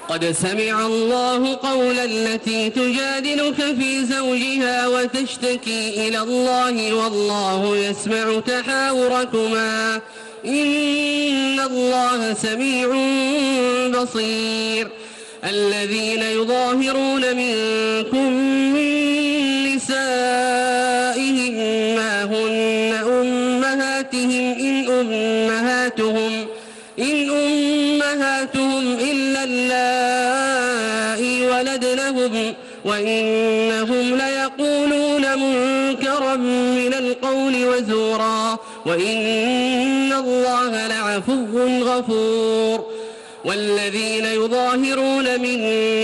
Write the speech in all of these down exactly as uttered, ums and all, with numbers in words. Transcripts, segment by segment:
قد سمع الله قول التي تجادلك في زوجها وتشتكي إلى الله والله يسمع تحاوركما إن الله سميع بصير. الذين يظاهرون منكم من نسائهم ما هن أمهاتهم إن أمهاتهم إن أمهاتهم إلا اللائي ولدنهم وإنهم ليقولون منكرا من القول وزورا وإن الله لعفو غفور. والذين يظاهرون من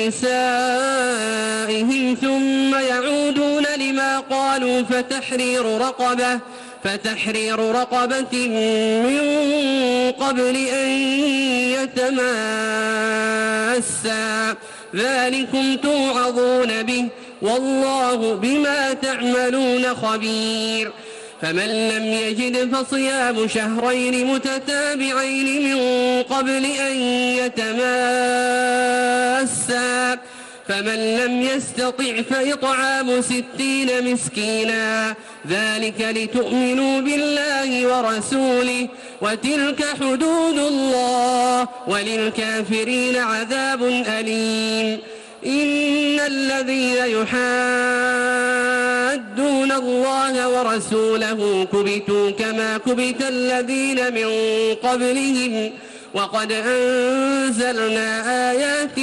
نسائهم ثم يعودون لما قالوا فتحرير رقبة فتحرير رقبة من قبل أن يتماسا ذلكم توعظون به والله بما تعملون خبير. فمن لم يجد فصيام شهرين متتابعين من قبل أن يتماسا فمن لم يستطع فإطعام ستين مسكينا ذلك لتؤمنوا بالله ورسوله وتلك حدود الله وللكافرين عذاب أليم. إن الذين يحادون الله ورسوله كبتوا كما كبت الذين من قبلهم وقد أنزلنا آيات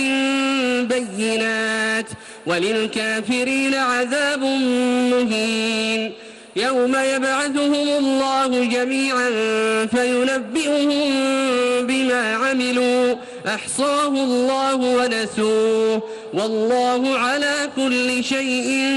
بينات وللكافرين عذاب مهين. يوم يبعثهم الله جميعا فينبئهم بما عملوا أحصاه الله ونسوه والله على كل شيء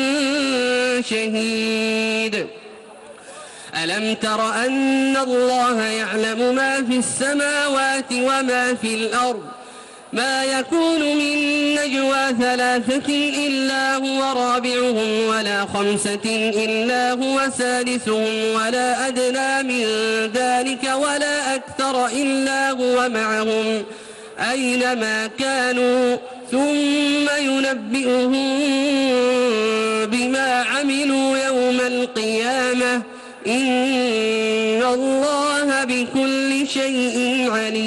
شهيد. ألم تر أن الله يعلم ما في السماوات وما في الأرض ما يكون من نجوى ثلاثة إلا هو رابعهم ولا خمسة إلا هو سادسهم ولا أدنى من ذلك ولا أكثر إلا هو معهم أينما كانوا ثم ينبئهم بما عملوا يوم القيامة إن الله بكل شيء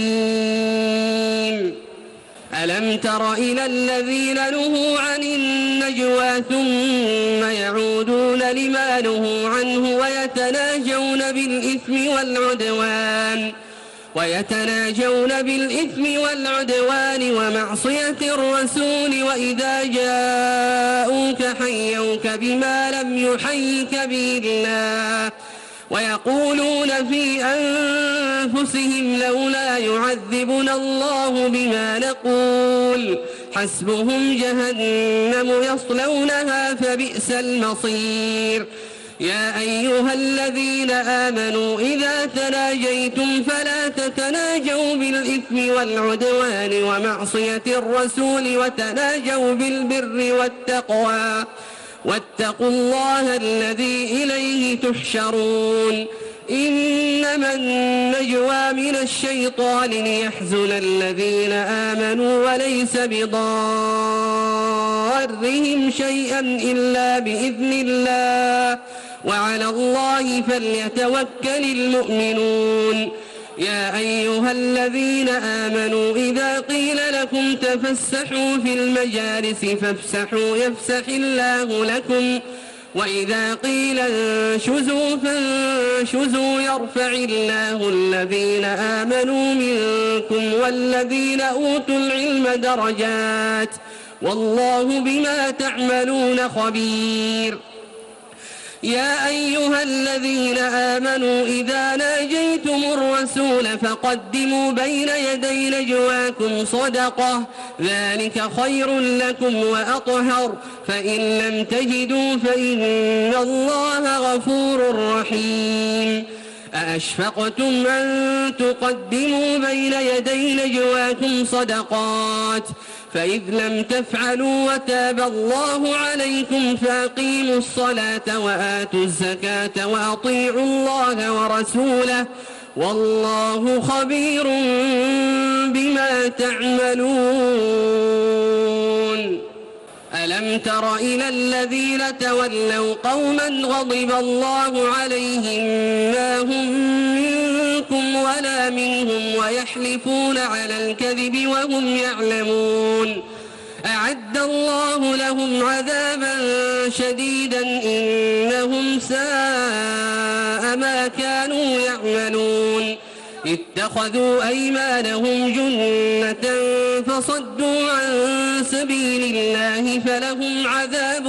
عليم. ألم تر إلى الذين نهوا عن النجوى ثم يعودون لما نهوا عنه ويتناجون بالإثم والعدوان ويتناجون بالإثم والعدوان ومعصية الرسول وإذا جاءوك حيوك بما لم يحيك به الله ويقولون في أنفسهم لولا يعذبنا الله بما نقول حسبهم جهنم يصلونها فبئس المصير. يا أيها الذين آمنوا إذا تناجيتم فلا تتناجوا بالإثم والعدوان ومعصية الرسول وتناجوا بالبر والتقوى واتقوا الله الذي إليه تحشرون. إنما النجوى من الشيطان ليحزن الذين آمنوا وليس بضارهم شيئا إلا بإذن الله وعلى الله فليتوكل المؤمنون. يا أيها الذين آمنوا إذا قيل لكم تفسحوا في المجالس فافسحوا يفسح الله لكم وإذا قيل انشزوا فانشزوا يرفع الله الذين آمنوا منكم والذين أوتوا العلم درجات والله بما تعملون خبير. يا أيها الذين آمنوا إذا ناجيتم الرسول فقدموا بين يدي نجواكم صدقة ذلك خير لكم وأطهر فإن لم تجدوا فإن الله غفور رحيم. أأشفقتم أن تقدموا بين يدي نجواكم صدقات فإذ لم تفعلوا وتاب الله عليكم فأقيموا الصلاة وآتوا الزكاة وأطيعوا الله ورسوله والله خبير بما تعملون. ألم تر إلى الذين تولوا قوما غضب الله عليهم ما هم منكم ولا منهم ويحلفون على الكذب وهم يعلمون أعد الله لهم عذابا شديدا إنهم ساء ما كانوا يعملون اتخذوا أيمانهم جنة فصدوا عن سبيل الله فلهم عذاب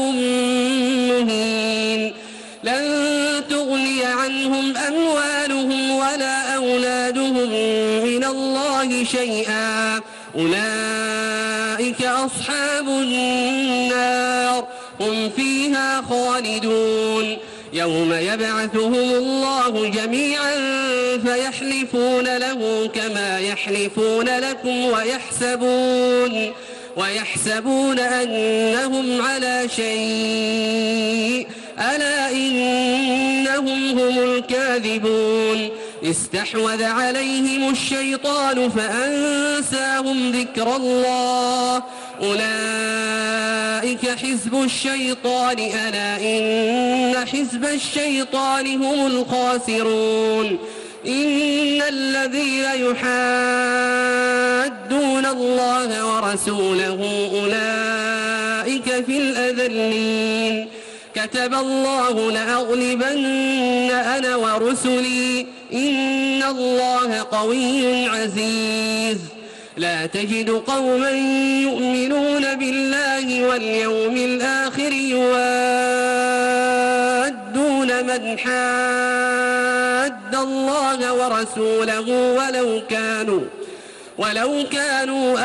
مهين لن تغني عنهم أموالهم ولا أولادهم من الله شيئا أولئك أصحاب النار هم فيها خالدون يوم يبعثهم الله جميعا فيحلفون له كما يحلفون لكم ويحسبون ويحسبون أنهم على شيء ألا إنهم هم الكاذبون استحوذ عليهم الشيطان فأنساهم ذكر الله أولئك حزب الشيطان ألا إن حزب الشيطان هم الخاسرون إن الذين يحادون الله ورسوله أولئك في الأذلين كتب الله لأغلبن أنا ورسلي إن الله قوي عزيز لا تجد قوما يؤمنون بالله واليوم الآخر يوادون من حاد الله ورسوله ولو كانوا ولو كانوا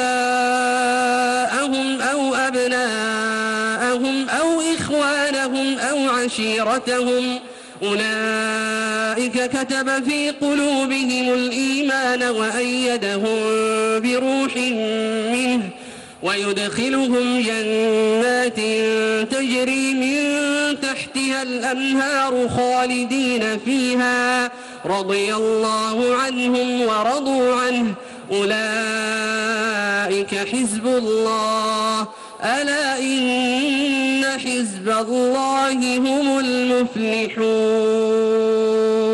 آباءهم أو أبناءهم أو إخوانهم أو عشيرتهم أولئك كتب في قلوبهم الإيمان وأيدهم بروح منه ويدخلهم جنات تجري من تحتها الأنهار خالدين فيها رضي الله عنهم ورضوا عنه أولئك حزب الله ألا إن حزب الله هم المفلحون.